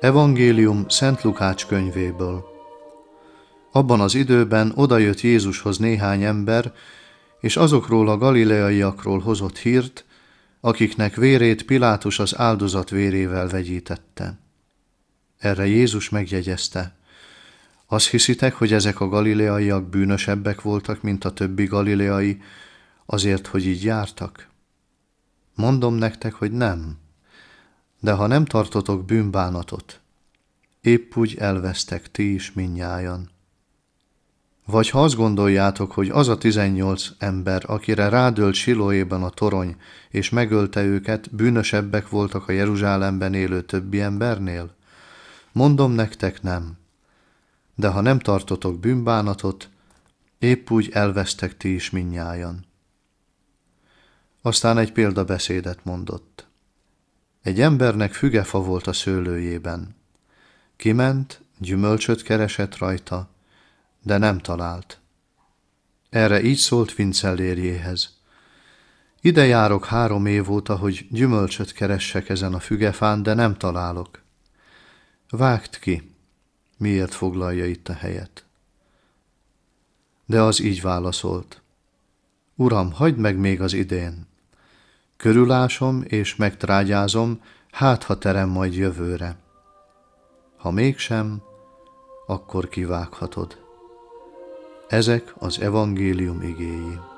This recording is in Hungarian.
Evangélium Szent Lukács könyvéből. Abban az időben odajött Jézushoz néhány ember, és azokról a galileaiakról hozott hírt, akiknek vérét Pilátus az áldozat vérével vegyítette. Erre Jézus megjegyezte: azt hiszitek, hogy ezek a galileaiak bűnösebbek voltak, mint a többi galileai, azért, hogy így jártak? Mondom nektek, hogy nem. De ha nem tartotok bűnbánatot, épp úgy elvesztek ti is mindnyájan. Vagy ha azt gondoljátok, hogy az a 18 ember, akire rádölt Silóéban a torony, és megölte őket, bűnösebbek voltak a Jeruzsálemben élő többi embernél? Mondom nektek, nem. De ha nem tartotok bűnbánatot, épp úgy elvesztek ti is mindnyájan. Aztán egy példabeszédet mondott. Egy embernek fügefa volt a szőlőjében. Kiment, gyümölcsöt keresett rajta, de nem talált. Erre így szólt fincellérjéhez: ide járok 3 év óta, hogy gyümölcsöt keressek ezen a fügefán, de nem találok. Vágd ki, miért foglalja itt a helyet. De az így válaszolt: Uram, hagyd meg még az idén. Körülásom és megtrágyázom, hát ha terem majd jövőre. Ha mégsem, akkor kivághatod. Ezek az evangélium igéi.